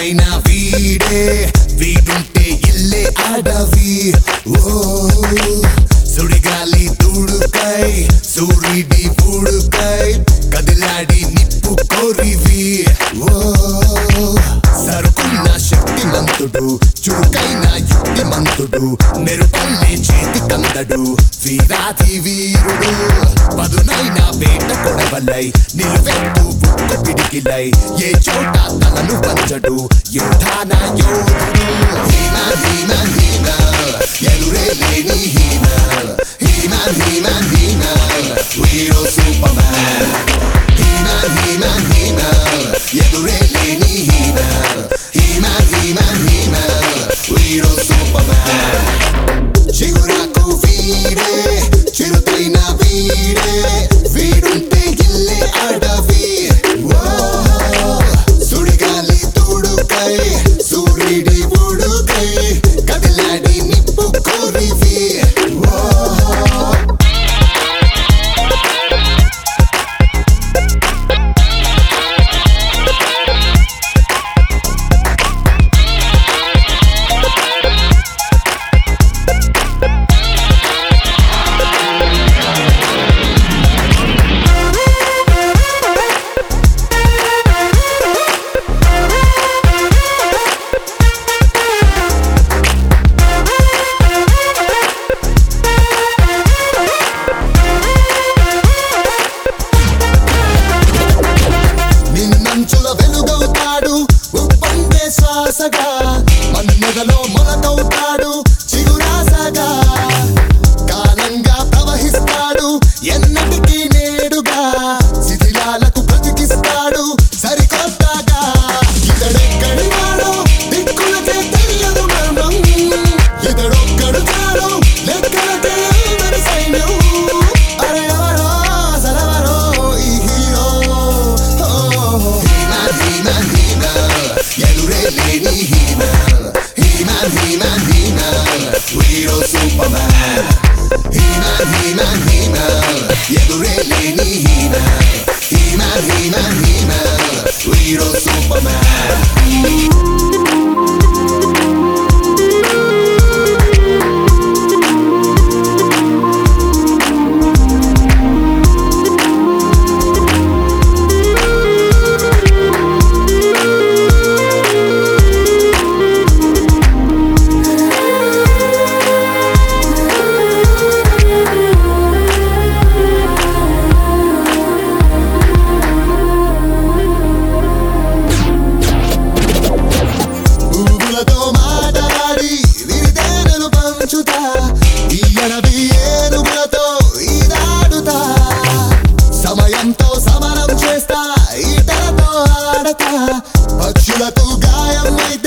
చురుకైన వీడే వీడుంటే ఇల్లే అడవి సుడిగాలి తుడుకై సూర్యుడి పూడుకై కదిలాడి నిప్పు కోరివి సరుకున్న శక్తిమంతుడు చురుకైన యుక్తిమంతుడు మెరుపల్లే చేతి కందడు వీరాధి వీరుడు పదునైన వేట కొడవలై నిలువెత్తు బుక్క పిడికిలై ఏ చోట తలను పంచడు యుద్ధాన యోధుడు హీమన్ హీమన్ హీమన్ ఎదురే లేని హీమన్ హీమన్ హీమన్ హీమన్ వీరో సూపర్మ్యాన్ హీమన్ హీమన్ హీమన్ ఎదురే లేని హీమన్ హీమన్ హీమన్ హీమన్ వీరో సూపర్మ్యాన్ చిగురాకు వీడే చిరుతైన వీడే వీడుంటే ఇల్లే అడవి సుడిగాలి తుడుకై సూర్యుడి ఉడుకై కదిలాడి నిప్పు కోరివి శ్వాసగా మన్నెదలో మొలకవుతాడు చిగురాసగా కాలంగా ప్రవహిస్తాడు ఎన్నటికీ నేడుగా శిథిలాలకు బ్రతికిస్తాడు సరికొత్తగా ఇతడెక్కడి వాడో దిక్కులకే తెలియదు మర్మం ఇతడొక్కడు చాలు లెక్కలకే అందరి సైన్యం అరే ఎవరో సరవరో ఈ హీరో హీమన్ ఎదురే లేని హీమన్ హీమన్ హీమన్ హీమన్ వీరో సూపర్మ్యాన్ హీమన్ హీమన్ హీమన్ ఎదురే లేని హీమన్ హీమన్ హీమన్ హీమన్ వీరో సూపర్మ్యాన్ సమయంతో సమరం చేస్తా ఈటలతో ఆడతా పక్షులకు గాయం